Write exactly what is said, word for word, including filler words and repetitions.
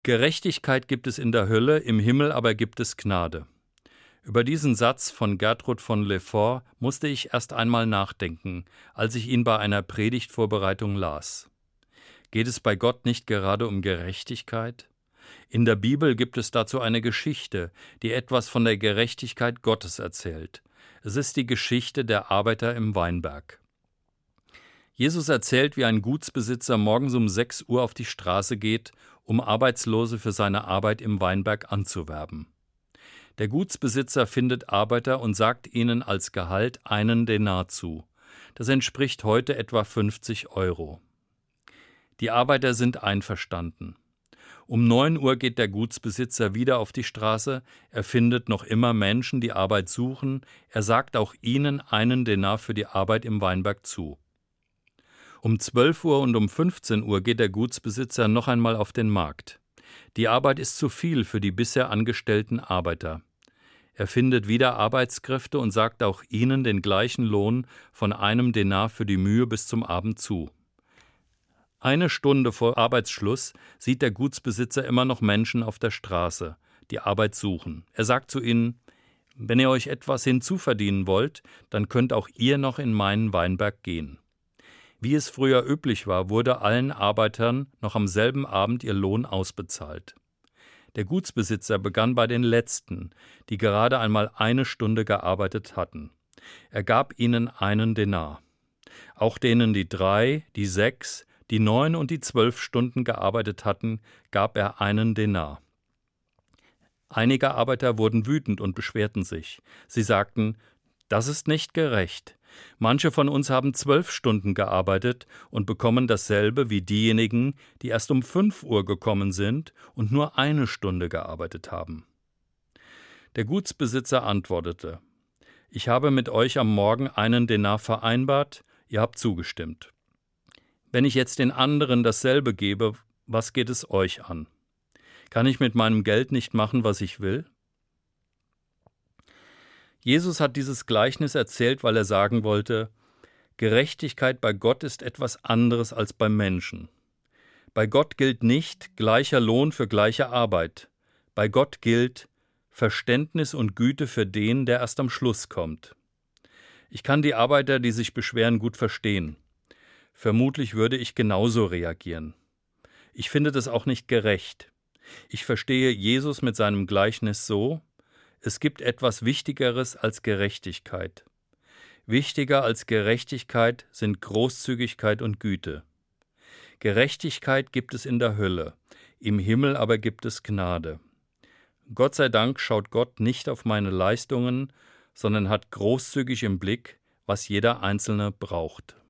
Gerechtigkeit gibt es in der Hölle, im Himmel aber gibt es Gnade. Über diesen Satz von Gertrud von Lefort musste ich erst einmal nachdenken, als ich ihn bei einer Predigtvorbereitung las. Geht es bei Gott nicht gerade um Gerechtigkeit? In der Bibel gibt es dazu eine Geschichte, die etwas von der Gerechtigkeit Gottes erzählt. Es ist die Geschichte der Arbeiter im Weinberg. Jesus erzählt, wie ein Gutsbesitzer morgens um sechs Uhr auf die Straße geht, um Arbeitslose für seine Arbeit im Weinberg anzuwerben. Der Gutsbesitzer findet Arbeiter und sagt ihnen als Gehalt einen Denar zu. Das entspricht heute etwa fünfzig Euro. Die Arbeiter sind einverstanden. Um neun Uhr geht der Gutsbesitzer wieder auf die Straße, er findet noch immer Menschen, die Arbeit suchen, er sagt auch ihnen einen Denar für die Arbeit im Weinberg zu. Um zwölf Uhr und um fünfzehn Uhr geht der Gutsbesitzer noch einmal auf den Markt. Die Arbeit ist zu viel für die bisher angestellten Arbeiter. Er findet wieder Arbeitskräfte und sagt auch ihnen den gleichen Lohn von einem Denar für die Mühe bis zum Abend zu. Eine Stunde vor Arbeitsschluss sieht der Gutsbesitzer immer noch Menschen auf der Straße, die Arbeit suchen. Er sagt zu ihnen: Wenn ihr euch etwas hinzuverdienen wollt, dann könnt auch ihr noch in meinen Weinberg gehen. Wie es früher üblich war, wurde allen Arbeitern noch am selben Abend ihr Lohn ausbezahlt. Der Gutsbesitzer begann bei den Letzten, die gerade einmal eine Stunde gearbeitet hatten. Er gab ihnen einen Denar. Auch denen, die drei, die sechs, die neun und die zwölf Stunden gearbeitet hatten, gab er einen Denar. Einige Arbeiter wurden wütend und beschwerten sich. Sie sagten: Das ist nicht gerecht. Manche von uns haben zwölf Stunden gearbeitet und bekommen dasselbe wie diejenigen, die erst um fünf Uhr gekommen sind und nur eine Stunde gearbeitet haben. Der Gutsbesitzer antwortete: Ich habe mit euch am Morgen einen Denar vereinbart, ihr habt zugestimmt. Wenn ich jetzt den anderen dasselbe gebe, was geht es euch an? Kann ich mit meinem Geld nicht machen, was ich will? Jesus hat dieses Gleichnis erzählt, weil er sagen wollte: Gerechtigkeit bei Gott ist etwas anderes als beim Menschen. Bei Gott gilt nicht gleicher Lohn für gleiche Arbeit. Bei Gott gilt Verständnis und Güte für den, der erst am Schluss kommt. Ich kann die Arbeiter, die sich beschweren, gut verstehen. Vermutlich würde ich genauso reagieren. Ich finde das auch nicht gerecht. Ich verstehe Jesus mit seinem Gleichnis so: Es gibt etwas Wichtigeres als Gerechtigkeit. Wichtiger als Gerechtigkeit sind Großzügigkeit und Güte. Gerechtigkeit gibt es in der Hölle, im Himmel aber gibt es Gnade. Gott sei Dank schaut Gott nicht auf meine Leistungen, sondern hat großzügig im Blick, was jeder Einzelne braucht.